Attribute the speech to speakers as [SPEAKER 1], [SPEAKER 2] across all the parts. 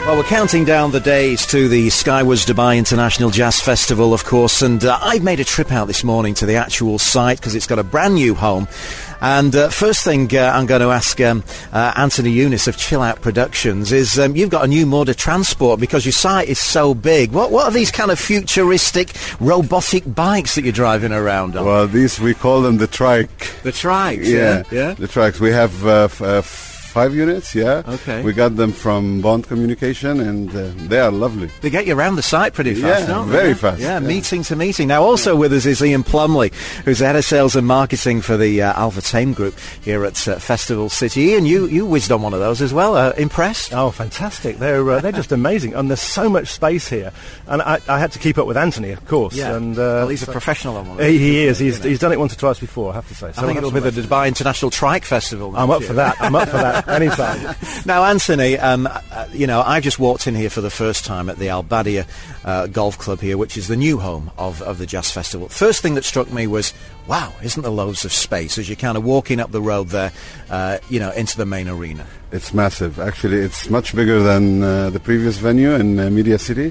[SPEAKER 1] Well, we're counting down the days to the Skywards Dubai International Jazz Festival, of course, and I've made a trip out this morning to the actual site because it's got a brand new home. And first thing I'm going to ask Anthony Younis of Chill Out Productions is you've got a new mode of transport because your site is so big. What are these kind of futuristic robotic bikes that you're driving around on?
[SPEAKER 2] Well, these, we call them the trike.
[SPEAKER 1] The trikes, yeah?
[SPEAKER 2] The trikes. We have 5 units, yeah.
[SPEAKER 1] Okay.
[SPEAKER 2] We got them from Bond Communication, and they are lovely.
[SPEAKER 1] They get you around the site pretty fast, don't they?
[SPEAKER 2] Very fast.
[SPEAKER 1] Yeah, meeting to meeting. Now, also with us is Ian Plumley, who's the head of sales and marketing for the Alpha Tame Group here at Festival City. Ian, you whizzed on one of those as well. Impressed?
[SPEAKER 3] Oh, fantastic. They're just amazing. And there's so much space here. And I had to keep up with Anthony, of course.
[SPEAKER 1] Yeah.
[SPEAKER 3] And,
[SPEAKER 1] well, he's a professional on one of those.
[SPEAKER 3] He is. He's done it once or twice before, I have to say. So
[SPEAKER 1] I think it'll be the Dubai International Trike Festival.
[SPEAKER 3] I'm up for that. Anytime.
[SPEAKER 1] Now, Anthony, I've just walked in here for the first time at the Al Badia Golf Club here, which is the new home of the Jazz Festival. First thing that struck me was, wow, isn't there loads of space as you're kind of walking up the road there, into the main arena?
[SPEAKER 2] It's massive. Actually, it's much bigger than the previous venue in Media City.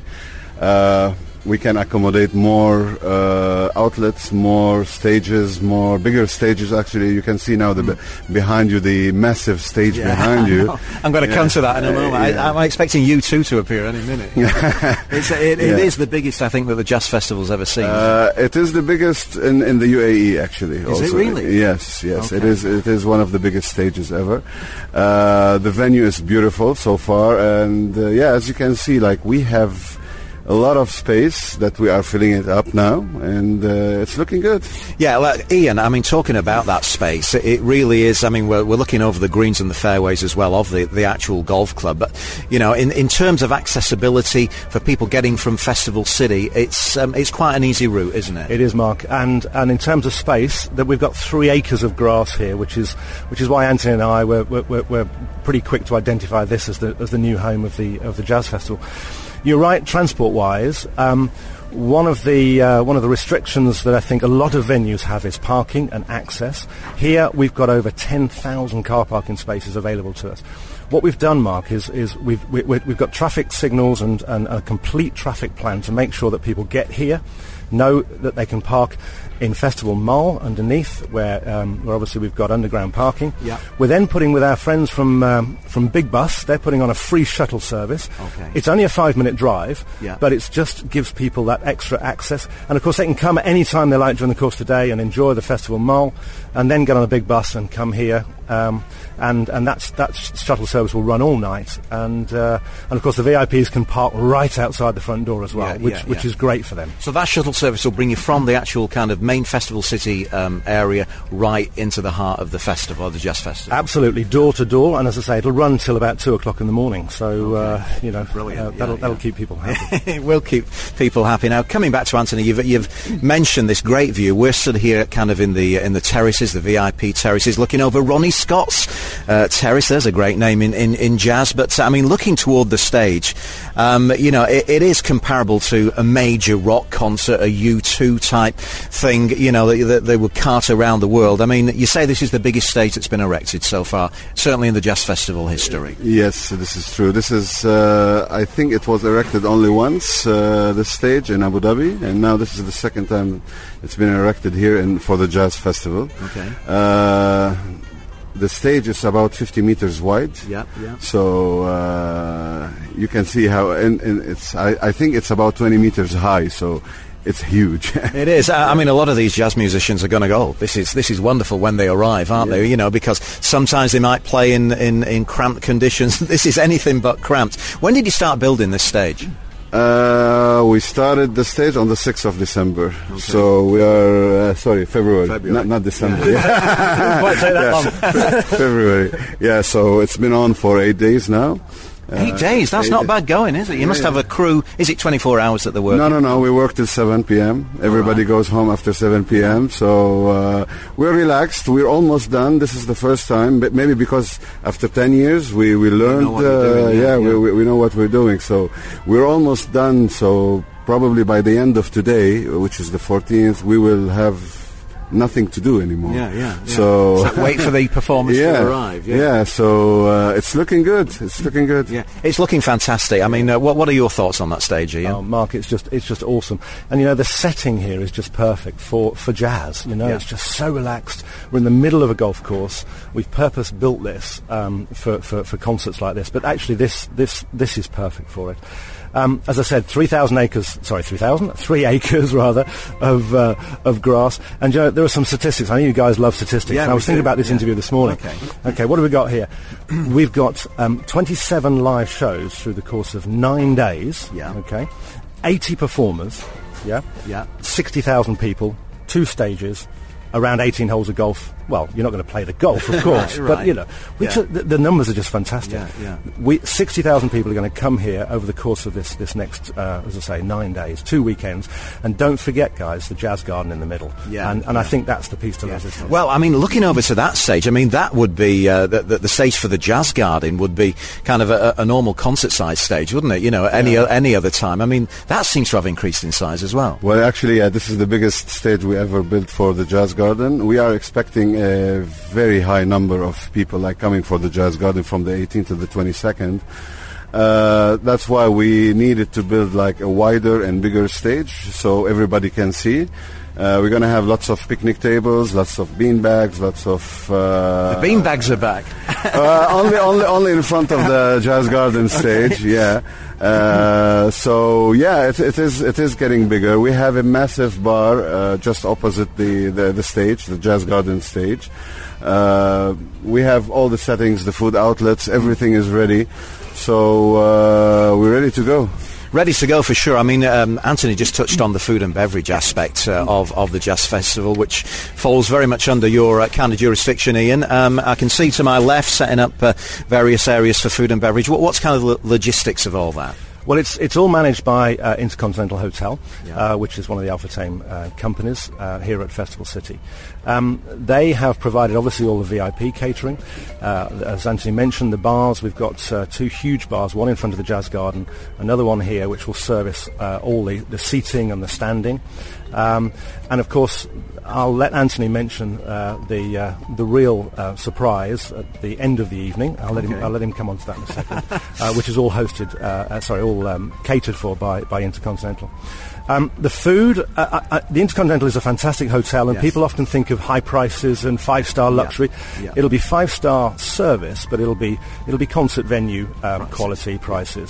[SPEAKER 2] We can accommodate more outlets, more stages, bigger stages. Actually, you can see now behind you the massive stage behind you.
[SPEAKER 1] I'm going to come to that in a moment. I'm expecting U2 to appear any minute. It is the biggest, I think, that the Jazz Festival's ever seen.
[SPEAKER 2] It is the biggest in the UAE, actually.
[SPEAKER 1] Is it really?
[SPEAKER 2] Yes.
[SPEAKER 1] Okay.
[SPEAKER 2] It is one of the biggest stages ever. The venue is beautiful so far, and as you can see, like, we have a lot of space that we are filling it up now, and it's looking good. Yeah,
[SPEAKER 1] well, Ian, I mean, talking about that space, it really is. I mean, we're looking over the greens and the fairways as well of the actual golf club. But, in terms of accessibility for people getting from Festival City, it's quite an easy route, isn't it?
[SPEAKER 3] It is, Mark. And in terms of space, that we've got 3 acres of grass here, which is why Anthony and I were pretty quick to identify this as the new home of the Jazz Festival. You're right, transport-wise. One of the restrictions that I think a lot of venues have is parking and access. Here we've got over 10,000 car parking spaces available to us. What we've done, Mark, is we've got traffic signals and a complete traffic plan to make sure that people get here, know that they can park in Festival Mall underneath, where obviously we've got underground parking.
[SPEAKER 1] Yeah.
[SPEAKER 3] We're then putting with our friends from Big Bus. They're putting on a free shuttle service.
[SPEAKER 1] Okay.
[SPEAKER 3] It's only a 5-minute drive,
[SPEAKER 1] yeah,
[SPEAKER 3] but it just gives people that extra access. And of course, they can come at any time they like during the course of the day and enjoy the Festival Mall, and then get on a Big Bus and come here. And that shuttle service will run all night, and of course the VIPs can park right outside the front door as well, which is great for them.
[SPEAKER 1] So that shuttle service will bring you from the actual kind of main Festival City area right into the heart of the festival, the Jazz Festival.
[SPEAKER 3] Absolutely, door to door, and as I say, it'll run till about 2:00 in the morning. So
[SPEAKER 1] brilliant.
[SPEAKER 3] That'll keep people happy.
[SPEAKER 1] It will keep people happy. Now, coming back to Anthony, you've mentioned this great view. We're stood here, kind of in the terraces, the VIP terraces, looking over Ronnie Scott's terrace. There's a great name in jazz, but I mean, looking toward the stage, it is comparable to a major rock concert, a U2 type thing, that they would cart around the world. I mean, you say this is the biggest stage that's been erected so far, certainly in the Jazz Festival history.
[SPEAKER 2] Yes, this is true. This is, I think it was erected only once, this stage in Abu Dhabi, and now this is the second time it's been erected here for the Jazz Festival.
[SPEAKER 1] Okay.
[SPEAKER 2] The stage is about 50 meters wide.
[SPEAKER 1] Yeah.
[SPEAKER 2] So you can see how, and it's. I think it's about 20 meters high. So it's huge.
[SPEAKER 1] It is. I mean, a lot of these jazz musicians are going to go, this is wonderful when they arrive, aren't they? Because sometimes they might play in cramped conditions. This is anything but cramped. When did you start building this stage?
[SPEAKER 2] We started the stage on the 6th of December. Okay. So we are, February. Not December.
[SPEAKER 3] Yeah. Quite say that long.
[SPEAKER 2] February. Yeah, so it's been on for 8 days now.
[SPEAKER 1] 8 days? That's not bad going, is it? You must have a crew. Is it 24 hours that they're working?
[SPEAKER 2] No. We work till 7 p.m. Everybody goes home after 7 p.m. So we're relaxed. We're almost done. This is the first time, but maybe because after 10 years we learned. We know what we're doing. So we're almost done. So probably by the end of today, which is the 14th, we will have nothing to do anymore.
[SPEAKER 1] Yeah.
[SPEAKER 2] So
[SPEAKER 1] wait for the performance to arrive.
[SPEAKER 2] Yeah. So it's looking good.
[SPEAKER 1] Yeah, it's looking fantastic. I mean, what are your thoughts on that stage, Ian?
[SPEAKER 3] Oh, Mark, it's just awesome. And the setting here is just perfect for jazz. It's just so relaxed. We're in the middle of a golf course. We've purpose built this for concerts like this. But actually, this is perfect for it. As I said, 3 acres rather of grass. And there are some statistics. I know you guys love statistics.
[SPEAKER 1] Yeah,
[SPEAKER 3] I was thinking about this interview this morning. Okay, what have we got here? We've got 27 live shows through the course of 9 days.
[SPEAKER 1] Yeah.
[SPEAKER 3] Okay, 80 performers. Yeah. 60,000 people, 2 stages, around 18 holes of golf. Well, you're not going to play the golf, of course,
[SPEAKER 1] right.
[SPEAKER 3] but the numbers are just fantastic. 60,000 people are going to come here over the course of this next, as I say, 9 days, 2 weekends, and don't forget, guys, the Jazz Garden in the middle. And I think that's the piece to resistance.
[SPEAKER 1] Well, I mean, looking over to that stage, I mean, that would be the stage for the Jazz Garden would be kind of a normal concert-sized stage, wouldn't it? Any other time. I mean, that seems to have increased in size as well.
[SPEAKER 2] Well, actually, this is the biggest stage we ever built for the Jazz Garden. We are expecting a very high number of people coming for the Jazz Garden from the 18th to the 22nd. That's why we needed to build a wider and bigger stage so everybody can see. We're going to have lots of picnic tables, lots of bean bags, lots of...
[SPEAKER 1] the bean bags are back.
[SPEAKER 2] only in front of the Jazz Garden stage, yeah. It is getting bigger. We have a massive bar just opposite the stage, the Jazz Garden stage. We have all the settings, the food outlets, everything is ready. So we're ready to go.
[SPEAKER 1] Ready to go for sure. I mean, Anthony just touched on the food and beverage aspect of the Jazz Festival, which falls very much under your kind of jurisdiction, Ian. I can see to my left setting up various areas for food and beverage. What's kind of the logistics of all that?
[SPEAKER 3] Well, it's all managed by Intercontinental Hotel, which is one of the Alpha Tame companies here at Festival City. They have provided, obviously, all the VIP catering. As Anthony mentioned, the bars, we've got 2 huge bars, one in front of the Jazz Garden, another one here, which will service all the seating and the standing. And, of course, I'll let Anthony mention the real surprise at the end of the evening. I'll let him come on to that in a second, which is all hosted, catered for by Intercontinental. The food, the Intercontinental is a fantastic hotel, and people often think of high prices and 5-star luxury. It'll be 5-star service, but it'll be concert venue quality prices.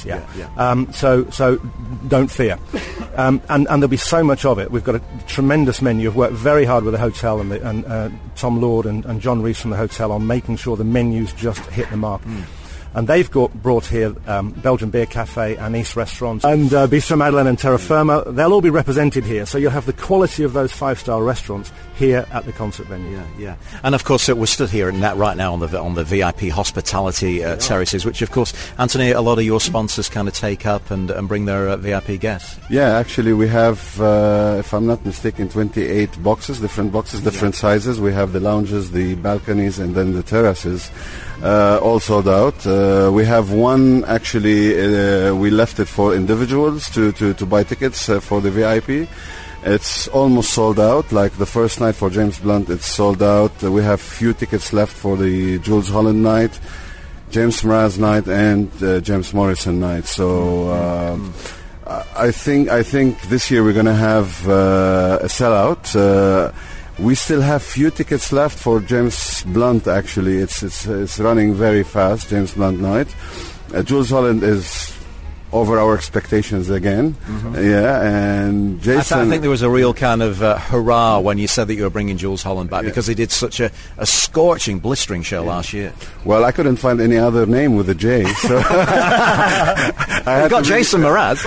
[SPEAKER 3] So don't fear, and there'll be so much of it. We've got a tremendous menu. I've worked very hard with the hotel and Tom Lord and John Rees from the hotel on making sure the menus just hit the mark. And they've brought here Belgian Beer Cafe, Anis Restaurant, and Bistro Madeleine and Terra Firma. They'll all be represented here, so you'll have the quality of those 5-star restaurants here at the concert venue.
[SPEAKER 1] Yeah. And of course, we're stood here right now on the VIP hospitality terraces, which of course, Anthony, a lot of your sponsors kind of take up and bring their VIP guests.
[SPEAKER 2] Yeah, actually, we have, if I'm not mistaken, 28 boxes, different sizes. We have the lounges, the balconies, and then the terraces. All sold out. We have one, actually, we left it for individuals to buy tickets for the VIP. It's almost sold out. Like the first night for James Blunt, it's sold out. We have few tickets left for the Jools Holland night, James Mraz night, and James Morrison night. So I think this year we're going to have a sellout. We still have few tickets left for James Blunt. Actually, it's running very fast. James Blunt night. Jools Holland is over our expectations again. And Jason,
[SPEAKER 1] I think there was a real kind of hurrah when you said that you were bringing Jools Holland back, because he did such a scorching, blistering show last year.
[SPEAKER 2] Well, I couldn't find any other name with a J, so
[SPEAKER 1] I got Jason Mraz.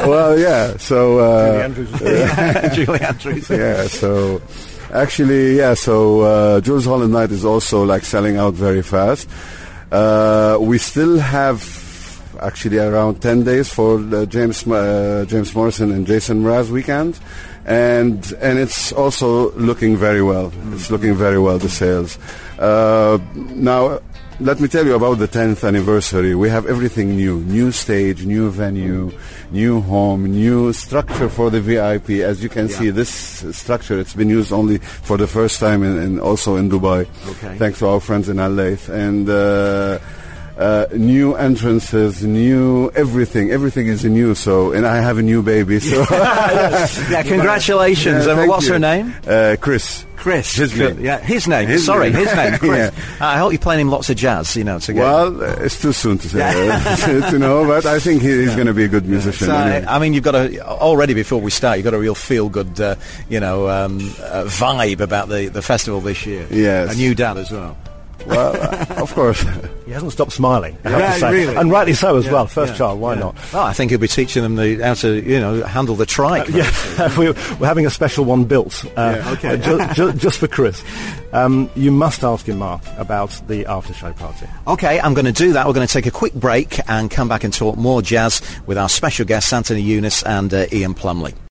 [SPEAKER 1] Julie Andrews.
[SPEAKER 2] Yeah, so. Actually, Jools Holland night is also selling out very fast. We still have actually around 10 days for the James Morrison and Jason Mraz weekend, and it's also looking very well. It's looking very well, the sales. Now, let me tell you about the 10th anniversary. We have everything new stage, new venue, new home, new structure for the VIP. As you can see, this structure, it's been used only for the first time also in Dubai, thanks to our friends in Al Layth. And new entrances, new everything. Everything is new. So, and I have a new baby. So,
[SPEAKER 1] congratulations. What's her name?
[SPEAKER 2] Chris.
[SPEAKER 1] Chris.
[SPEAKER 2] His name.
[SPEAKER 1] Yeah, his name. His name, Chris. I hope you're playing him lots of jazz, to get...
[SPEAKER 2] Well, it's too soon to say, to know, but I think he's going to be a good musician.
[SPEAKER 1] So,
[SPEAKER 2] anyway.
[SPEAKER 1] I mean, you've got already before we start, you've got a real feel-good, vibe about the festival this year.
[SPEAKER 2] Yes.
[SPEAKER 1] A new dad as well.
[SPEAKER 2] Well, of course.
[SPEAKER 3] He hasn't stopped smiling, I have to say.
[SPEAKER 1] Really?
[SPEAKER 3] And rightly so as well. First child, why not?
[SPEAKER 1] Well, I think he'll be teaching them how to, handle the trike.
[SPEAKER 3] We're having a special one built just for Chris. You must ask him, Mark, about the after-show party.
[SPEAKER 1] Okay, I'm going to do that. We're going to take a quick break and come back and talk more jazz with our special guests, Anthony Younes and Ian Plumley.